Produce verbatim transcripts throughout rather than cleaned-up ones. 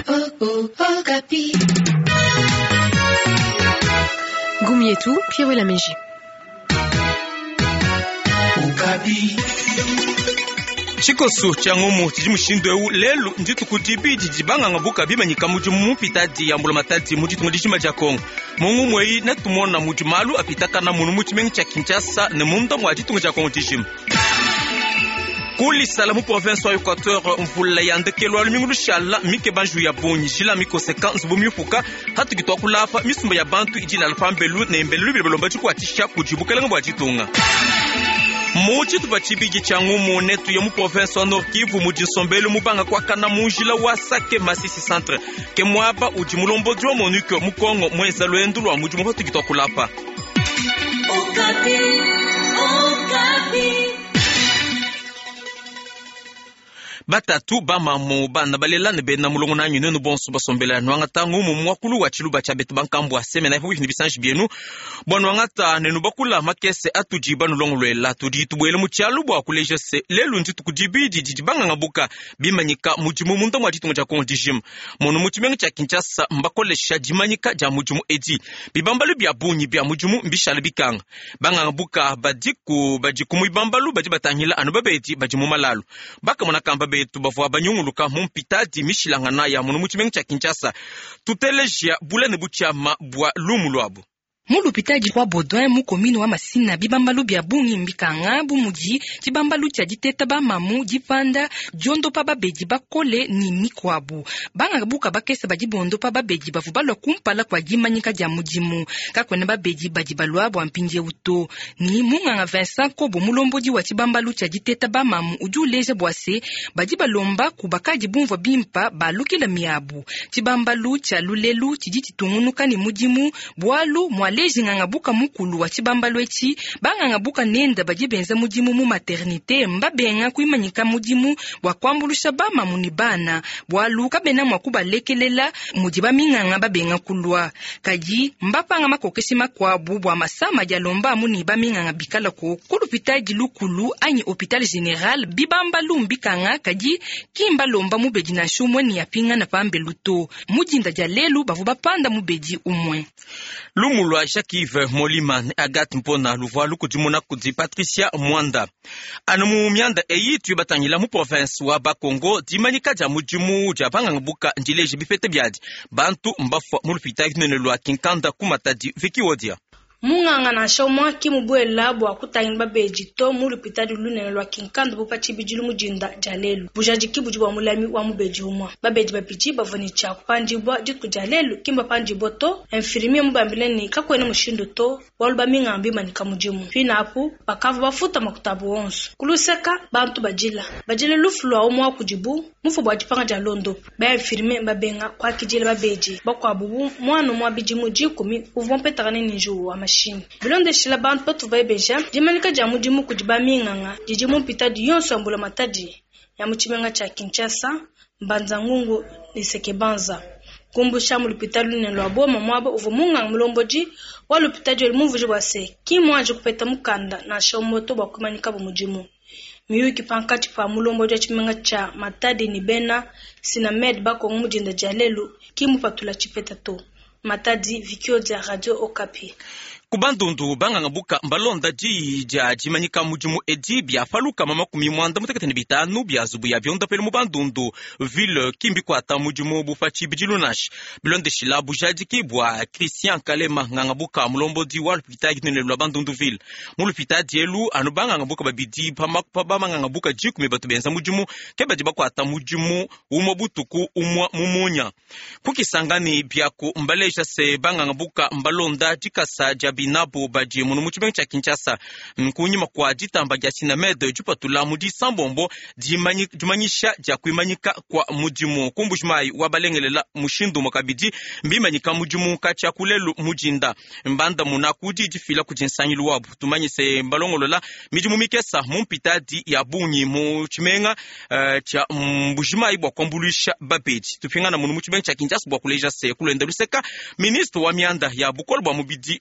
Oh, oh, Okapi. Ngumi yetu Pierre Lameji. Okapi. Chikosu changumu chijimushindo eu lelu nditu kutibidi jibanga ngabuka bimanyika mujimu mupitadi ya mbula matadi mujitungudishima cha Kongo. Mungu mwei natumona mujimalu apitaka na munu muchimengi cha Kinshasa ne munda mwajitungu cha Kongo tishima. Kuli salamu province wa Equateur mvula yandekelwa lumingulu shala mike banju ya bonyi shila miko sekansi bumiufuka hatu kitwa kulafa misumba ya bantu ijila alfambelu na embelu bilomba chuku atisha kujibuka lenga mwajitunga. Muchi tubachibigi changumu netu ya mu province wa Nord Kivu mujisombelu mubanga kwa kana mujila wa Sake Masisi centre ke mwaba ujimulombo dro monuke mu Kongo mweza lwendu lwa mujimu hotu kitwa kulapa. Okapi, Okapi. Batatu bama mo bana balela ne bena mulongo na nyune no bonso basombela nwanga tangu mu mwakulu wa chiluba cha betu bankambo aseme na hivi ni bisanji bienu bono ngata ne no bakula makese atujiba no longo lwela tudi tubwele mu chalu bwa kuleje se lelu nti tukujibidi jijibanga ngabuka bimanyika mujimu munda mwa titunga cha kondijim mono muchimenga cha Kinshasa mbakolesha jimanyika ja mujimu edi bibambalu bya bunyi bya mujimu mbishala bikanga banga ngabuka badiku bajiku mubambalu bajibatangila anobabeti bajimu malalu baka mona kamba betu bavwa banyunguluka mumpitadi mishilangana ya munu muchimengi cha Kinshasa tutelejia bulene buchama bwa lumu lwabu. Mulu pitaji kwa Baudouin mu komini wa Masina bibambalu bya bungi mbikanga bumuji chibambalu cha jiteta ba mamu jipanda jondo pa babeji bakole ni mikwabu banga buka bakesa bajibondo pa babeji bavubalo kumpala kwa jimanyika ja mujimu kakwena babeji bajibalwa bwa mpinje uto ni munganga Vincent Kobo mulomboji wa chibambalu cha jiteta ba mamu ujuleje bwase bajibalomba kubakaji bumva bimpa balukila miabu chibambalu cha lulelu chijiti tungunuka ni mujimu bwalu mwa leji ngangabuka mukulu wa chibambalu echi banga ngabuka nenda bajibenza mujimu mu maternité mbabenga kuimanyika mujimu bwa kwambulusha bama munibana bwaluka bena mwakuba lekelela mujiba minganga babenga kulwa kaji mbapanga makokeshi makwabu bwa masama jalomba muniba minganga bikala ko kulupitaji lukulu anyi hôpital général bibambalu mbikanga kaji kimba lomba mubeji na shumwe ni yapinga na pambe luto mujinda jalelu bavuba panda mubeji umwe Lumulwa Jacques Molima Agathe Mpona luvwa lukujimuna kudzi Patricia Mwanda anu myanda eyi tu batangila mu province wa Bakongo dimanyika ja mujimu ja banga ngabuka ndileje bifete byadi bantu mbafwa mulupita kinene lwa kinkanda kumatadi viki wodia Munganga na shomwa kimubwela bwa kutangin babeji to mulupita dulune lwa kinkanda bupa chibijilu mujinda jalelu bujaji kibuji wa mulami wa mubeji umwa babeji babiji bavoni cha kupanjibwa jitu jalelu kimba panjibwa to infirmier mubambileni kakwene mushindo to waluba mingambi manika mujimu fina apu bakavu bafuta makutabu onsu kuluseka bantu bajila bajile lufulwa umwa kujibu mufu bwa jipanga jalondo ba infirmier babenga kwa kijile babeji bakwa bubu mwana mwa bijimu jikumi uvompetagane ninju wa machine bilonde shila bantu patu vaibeja jimanika jamu jimu kujiba minganga jijimu pitadi yonso ambula matadi ya muchimenga cha Kinshasa mbanza ngungu liseke banza kumbusha mulupitalu ne lwa boma mwaba uvumunga mulomboji walupitaji elimuvuji wase kimwaje kupeta mukanda na shomoto bakumanika bumujimu miyuki pankati pa mulomboji wa chimenga cha matadi ni bena sinamed bako mujinda jalelu kimu patula chipeta to matadi vikio ja Radio Okapi. Kubandundu banga ngabuka mbalonda ji ja jimanyika mujimu edi bya faluka mama kumi mwanda mutekateni bitanu bya zubu ya byonda pele mubandundu ville kimbi kwata mujimu bufachi bijilunash bilonde shilabu jadiki bwa Christian Kalema ngabuka mulombo di wal pitagi nene lwa bandundu ville mulu pitagi elu anubanga ngabuka babidi pama pabama ngabuka jiku mebatu benza mujimu keba jiba kwata mujimu umobutuku umwa mumunya kukisangani byako mbaleja se banga ngabuka mbalonda jikasa binabo baje munu muchimenga cha Kinshasa mkunyima kwa jitamba ja Sinamed jupatula mudi sambombo jimanyisha ja kuimanyika kwa mujimu kumbushmai wabalengelela mushindu makabidi mbimanyika mujimu kacha kulelu mujinda mbanda muna kudi jifila kujinsanyilu wabu tumanyise mbalongolola mijimu mikesa mumpitadi ya bunyi muchimenga uh, cha mbushmai bwa kwambulisha babeji tupingana munu muchimenga cha Kinshasa bwa kuleja se kulenda luseka ministro wa mianda ya bukolo bwa mubidi muke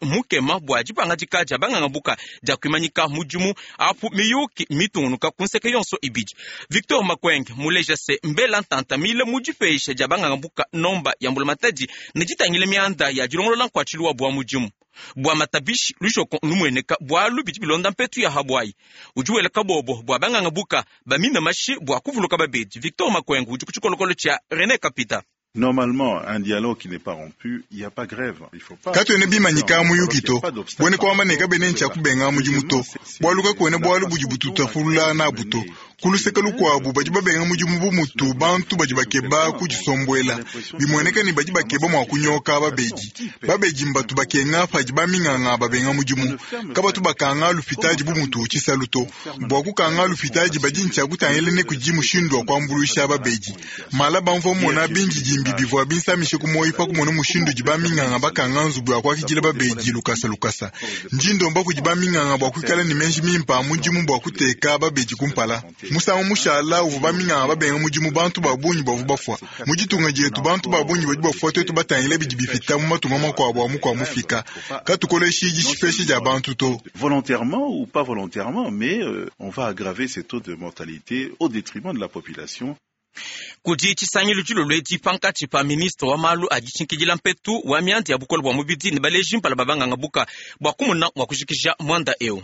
guvernema bwa jipanga jikaja banganga buka ja kwimanyika mujumu apu miyuki mitunuka kunseke yonso ibiji. Victor Makwenge muleja se mbela ntanta mile mujifeisha ja banganga buka nomba ya mbulamatadi nejitangile mianda ya jirongolo lankwachiluwa bwa mujumu. Bwa matabishi lushoko numweneka bwa lubiti bilonda mpetu ya habwai. Ujuwele kabobo bwa banganga buka bamina mashi bwa kuvuluka babeji. Victor Makwenge ujukuchukolokolo cha René Kapita. Normalement, un dialogue qui n'est pas rompu, il n'y a pas grève. Il faut pas. Kato ene bima nyika muyukito. Bwene kwa maneka bene ncha kubenga mujimuto. Bwaluka kwene bwalu bujibututa fulula na buto. Kuluseka lukwa bu bajiba benga mujimu mutu bantu bajiba keba kujisombwela. Bimweneka ni bajiba keba mwa kunyoka babeji. Babeji mbatu bakenga fajiba minganga babenga mujimu. Kabatu bakanga lufitaji bu mutu chisaluto. Bwaku kanga lufitaji bajincha kutangele kujimu shindwa kwa mbulusha babeji. Mala banfo mona binji jimbi bivwa binsa mishe kumoifa kumono mushindu jiba minganga bakanga nzubu ya kwa kijile babeji lukasa lukasa. Njindo mba kujiba minganga bwa kukala ni menji mimpa mujimu bwa kuteka babeji kumpala. Musa mushala uvuba minganga babenga mujimu bantu babunyi bavuba fwa. Mujitunga jetu bantu babunyi bajiba fwa tetu batangile bijibifita mumatunga mwa kwa muko mufika. Katukole shiji shifeshi ja bantu to. Volontairement ou pas volontairement, mais euh, on va aggraver ces taux de mortalité au détriment de la population. Kuji chisanyilu chilo lweti panka chipa ministre wa malu ajichinkijila mpetu wa mianti ya bukolo bwa mubidi ni baleji mpala babanga ngabuka bwa kumuna wakushikisha mwanda eo.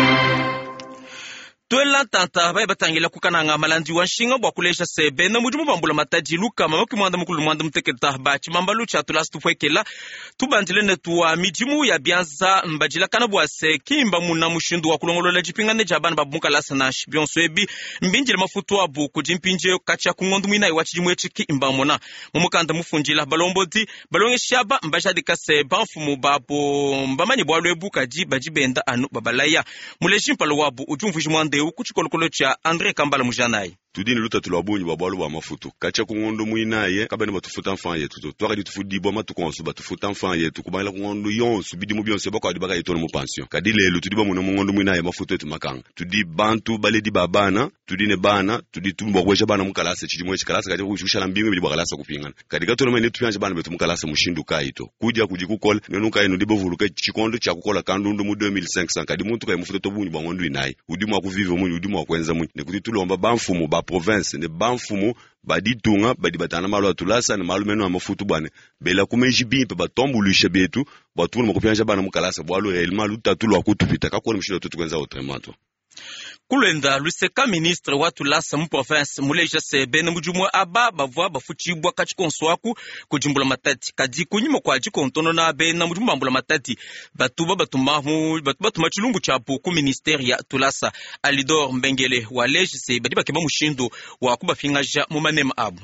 Tuela tanta bae batangila kukananga malandi wa nshinga bwa kulesha sebe na mujumu bambula mataji luka mamoki mwanda mukulu mwanda mteketa bachi mambalu cha tulasi tufwekela tubandile netuwa mijimu ya bianza mbajila kana bwa se kimba muna mushindu wa kulongolola jipingane jabana babunka lasa na shibionso ebi mbinjile mafutu wa buku jimpinje kacha kungondu mwina iwachi jimu echiki imbamona mumukanda mufunjila balombodi balonge shaba mbajadi kase banfumu babo mbamani bwa lwebu kaji bajibenda anu babalaya muleshi mpalo wabu ujumfuji mwanda ukuchikolokolo cha Andre Kambala Mujanai. Tudini luta tulabunyi babwalu ba mafutu kacha kungondo mwinaye kabane batufuta enfant yetu to twari tufudi boma tukonsu batufuta enfant yetu kubala kungondo yonsu bidi mubionse bako adibaka itono mu pension kadile lu tudiba muno mungondo mwinaye mafutu yetu makanga tudi bantu baledi babana tudine bana tudi tumbo kwesha bana mukalase chidimwe chikalase kaje kushushala mbingu bidi bakalasa kupingana kadika tono mene tuyanje bana betu mukalase mushindu kaito kuja kujikukola nenuka ino dibovuluka chikondo cha kukola kandundu mu deux mille cinq cents kadi muntu kai mufuta to bunyi bangondo inayi udimwa kuvive munyi udimwa kwenza munyi nekuti tulomba bamfumu ba province ne banfumu badi tunga badi batana malo atulasa ne malo meno amafutu bane bela kumejibi pe batombu lushe betu batunu mukupyanja bana mukalasa bwalo elma lutatu akutupita kakoni mshilo tutu kwenza autrement. Kulenda luseka ministre watu lasa mu province muleja sebe na mujumu aba bavwa bafuchibwa kachikonswaku kujimbula matati kadi kunyima kwa jikontono na be na mujumu bambula matati batuba batuma mu batuba tuma chilumbu chapu ku ministeri ya tulasa Alidor Mbengele waleje se badi bakeba mushindo wa kubafingaja mu manema abu.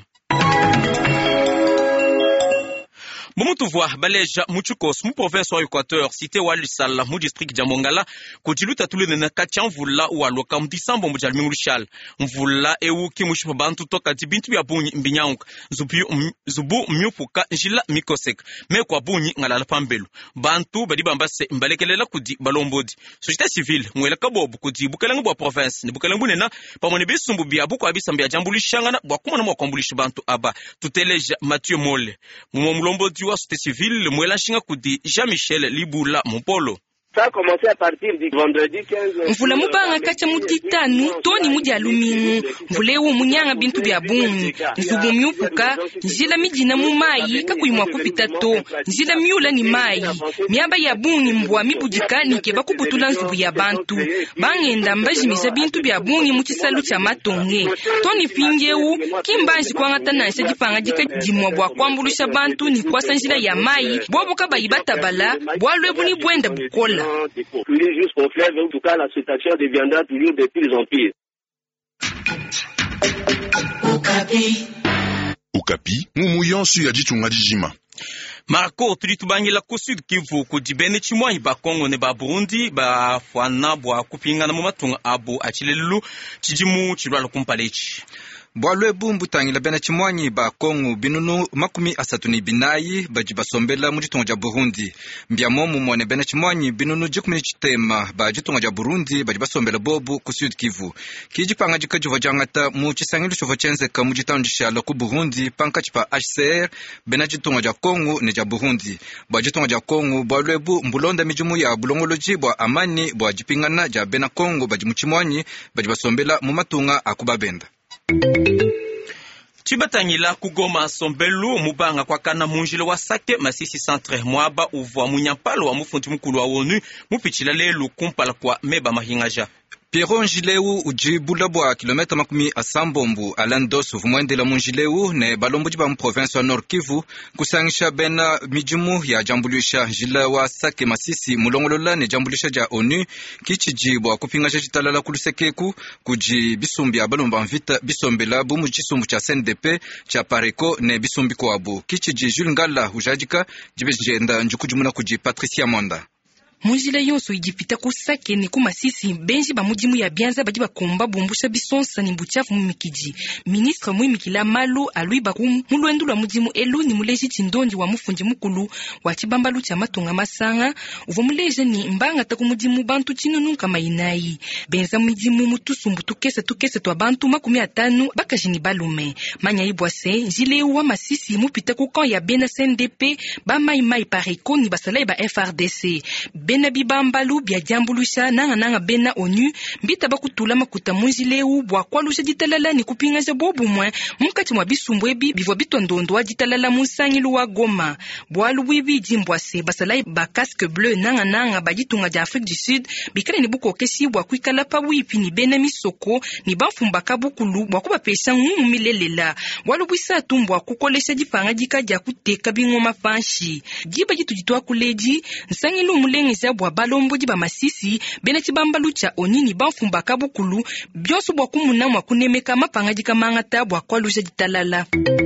Momutu voa baleja muchukos mu province wa Equateur cité wa Lusala mu district ja Mongala kujiluta tulene na kacha mvula wa loka mdisambo mujali mulushal mvula ewu kimushipa bantu toka dibintu ya bunyi mbinyangu zubu zubu myupuka njila mikosek me kwa bunyi ngalala pambelu bantu badi bambase mbalekelela kudi balombodi société civile mwela kabobu kudi bukalangu bwa province ni bukalangu nena pamone bisumbu bya buko abisambya jambulishanga bwa kumana mwa kwambulisha bantu aba tuteleja Mathieu Mole mu mulombodi wa société civile mwela shinga kudi Jean-Michel Libula Mpolo. Ça a commencé à partir du vendredi quinze. Mvula mubanga kacha muditanu toni mudi alumingu mvulewu munyanga bintu bya bungi nzubu myupuka njila mijina mu mayi kakuyimwa kupita to njila myula ni mayi myaba ya bungi mbwa mibudika nike bakubutula nzubu ya bantu bangenda mbajimisa bintu bya bungi mu chisalu cha matonge toni fingewu kimbanji kwangata nanse dipanga jika jimwa bwa kwambulusha bantu ni kwasa njila ya mayi bwabuka bayibatabala bwalwebu ni bwenda bukola. Plus jusqu'au fleuve, en tout cas la situation deviendra toujours de pire en pire. Okapi. Okapi, mumu yonsu ya jichunga jijima. Marco tulitubangila ku Sud Kivu kudibene chimwa ba Kongo ne ba Burundi ba fwana bwa kupingana mu matunga abo achilelu chijimu chilwala kumpalechi. Bwalwe bumbu tangila bena chimwanyi ba Kongo binunu makumi asatu ni binayi baji basombela mu ditonga ja Burundi. Mbiamo mumone bena chimwanyi binunu jikumi chitema ba ditonga ja Burundi baji basombela bobu ku Sud Kivu. Kiji panga jikajuva jangata mu chisangilu chova chenzeka mu jitandisha la ku Burundi panka chipa H C R bena ditonga ja Kongo ne ja Burundi. Ba ditonga ja Kongo bwalwe bu mbulonda mijumu ya bulongoloji bwa amani bwa jipingana ja bena Kongo baji muchimwanyi baji basombela mu matunga akubabenda. Chibatangila kugoma sombelu mubanga kwa kana munjile wa Sake Masisi centre mwaba uvwa munyampalo wa mufundi mukulu wa ONU mupichila lelu kumpala kwa meba mahingaja. Pierron Njileu ujibula bwa kilometa makumi asambombu alandos vumwendela munjileu ne balombo jiba mu province wa Nord Kivu kusangisha bena mijumu ya jambulisha jila wa Sake Masisi mulongolola ne jambulisha ja ONU kichijibwa kupingasha jitalala kulusekeku kuji bisumbi ya balomba mvita bisombela bumu jisumbu cha C N D P cha Pareko ne bisumbi kwa abu kichiji Jules Ngala ujajika jibejenda njukujumuna kuji Patricia Monda. Munjila yonso ijipita ku Sake ni ku Masisi benji ba mujimu ya bianza baji bakomba bumbusha bisonsa ni mbuchafu mumikiji. Ministre Mwimikila Malu alui baku mulwendu lwa mujimu elu ni muleji chindondi wa mufundi mukulu wa chibambalu cha matunga masanga uvo muleje ni mbanga taku mujimu bantu chinunu kama inai. Benza mujimu mutusumbu tukese tukese twa bantu makumi atanu bakajini balume. Manya ibwase jile wa Masisi mupita ku kan ya bena C N D P ba mai mai Pareko ni basalai ba F R D C. Bena bibambalu bia jambulusha nanga nanga bena ONU mbita bakutula makuta munjileu bwa kwalusha ditalala ni kupingasha bobu mwe mukati mwa bisumbwebi bivwa bitondondo wa ditalala musangilu wa Goma bwalu wibi jimbwase basalai ba casque bleu nanga nanga bajitunga ja Afrique du Sud bikale ni buko kesi bwa kwikala pa wipi ni bena misoko ni bafumba kabukulu bwa kuba pesa ngumu milelela bwalu bwisa tumbwa kukolesha dipanga dika ja kuteka bingoma fanshi jiba jitu jitwa kuleji nsangilu mulenge bwa balombo jiba Masisi bena chibambalu cha onini bafumba kabukulu byoso bwa kumuna mwa kunemeka mapanga jika mangata bwa kwalusha ditalala.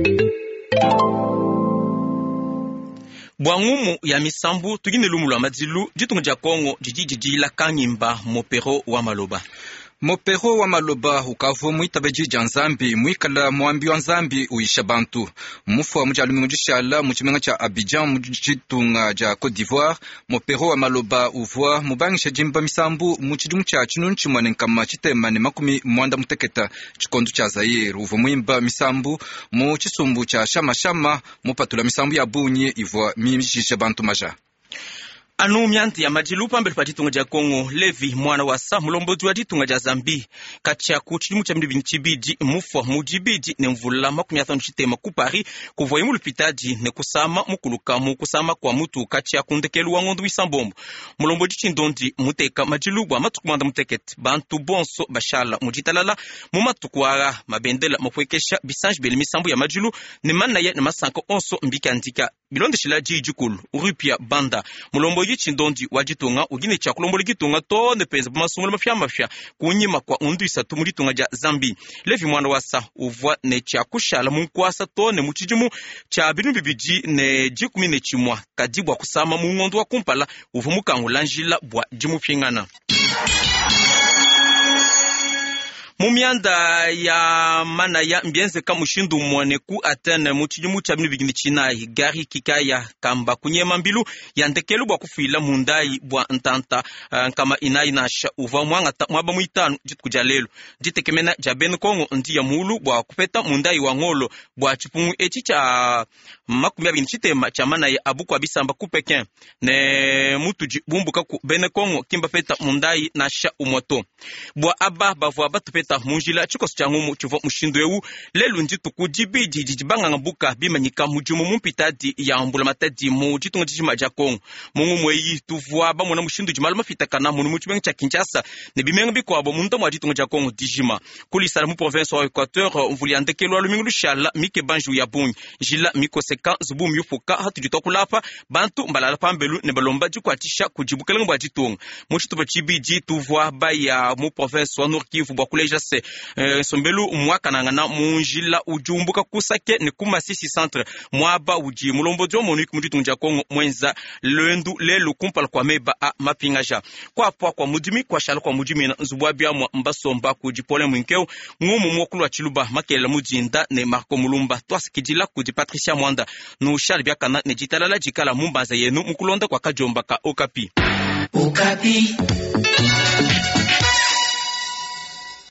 Bwangumu ya misambu tugine lumu lwa madzilu jitunga ja Kongo jijiji la Kanyimba mopero wa Maloba. Mopero wa Maloba ukavu muitabeji janzambi muikala muambi wa nzambi uisha bantu mufu wa mujalumi mujishala muchimenga cha Abidjan mujitunga ja Côte d'Ivoire. Mopero wa Maloba uvwa mubangisha jimba misambu muchidumu cha chinunu chimwane nkama chitema ne makumi mwanda muteketa chikondu cha Zaire uvu muimba misambu muchisumbu cha shama shama mupatula misambu ya bunye ivwa mimijisha bantu maja. Anu mianti ya majilu pambele pa ditunga ja Kongo Levi mwana wa sa mulombozi wa ditunga ja Zambi kacha kuchilimu cha mdibi nchibidi mufwa mujibidi ne mvula makumi atano chitema ku Paris kuvoye mulupitaji ne kusama mukuluka mu kusama kwa mutu kacha kundekelu wa ngondu isambombo mulombozi chindondi muteka majilu bwa matukumanda muteketi bantu bonso bashala mujitalala mumatukwara mabendela makwekesha bisanji beli misambu ya majilu ne manna ya ne masanko onso mbika ndika bilonde shila jijukulu urupia banda mulombo yichindondi wajitunga ugine cha kulombo ligitunga to ne peza masumula mafya mafya kunyima kwa undu isatu mulitunga ja Zambi. Levi mwana wasa uvwa ne cha kushala munkwasa to ne muchijumu cha binu bibiji ne jikumi ne chimwa kadibwa kusama mu ngondu wa kumpala uvumuka ngulanjila bwa jimu pingana. Mumianda ya mana ya mbienze kamushindu mwane ku Atene muchijumu cha binu bigini chinai gari kikaya kamba kunyema mbilu ya ndekelu bwa kufuila mundai bwa ntanta uh, kama inai nasha uva mwanga ta mwaba muitanu jitu kujalelu jitekemena jabenu Kongo ndi ya mulu bwa kupeta mundai wa ngolo bwa chipungu echi cha makumi abini chitema cha mana ya abuku abisamba kupeken ne mutu jibumbuka ku bene Kongo kimba peta mundai nasha umoto bwa aba bavu abatu peta munjila chikosi cha ngumu chuvo mushindu ewu lelu njitu kujibidi jijibanga ngabuka bimanyika mujumu mumpitadi ya mbula matadi mu jitunga jijima ja Kongo mungu mweyi tuvwa ba mwana mushindu jimala mafita kana munu muchimenga cha Kinshasa ne bimenga bikwabo munta mwa jitunga ja Kongo dijima kulisala mu province wa Equateur mvuli andekelo lumingu lushala mike banju ya bunyi jila miko seka zubu myufuka hatu jitwa kulapa bantu mbalala pambelu ne balomba jikwatisha kujibukela ngwa jitunga mu chituba chibiji tuvwa ba ya mu province wa Nord Kivu bwa kuleja jase eh, sombelu mwaka nangana munjila ujumbuka kusake ni kuma sisi centre mwaba uji mulombo dio monique muditunja kongo mwenza lendu lelo kumpal kwa meba a mapingaja kwa kwa kwa mudimi kwa shala kwa mudimi na nzubwa bia mwa mbasomba kujipole mwinkeo ngumu mwokulu wa chiluba makela mujinda ne Marco Mulumba twasikijila kuji Patricia Mwanda no shali bia kana ne jitalala jikala mumbaza yenu mukulonda kwa kajomba ka Okapi Okapi.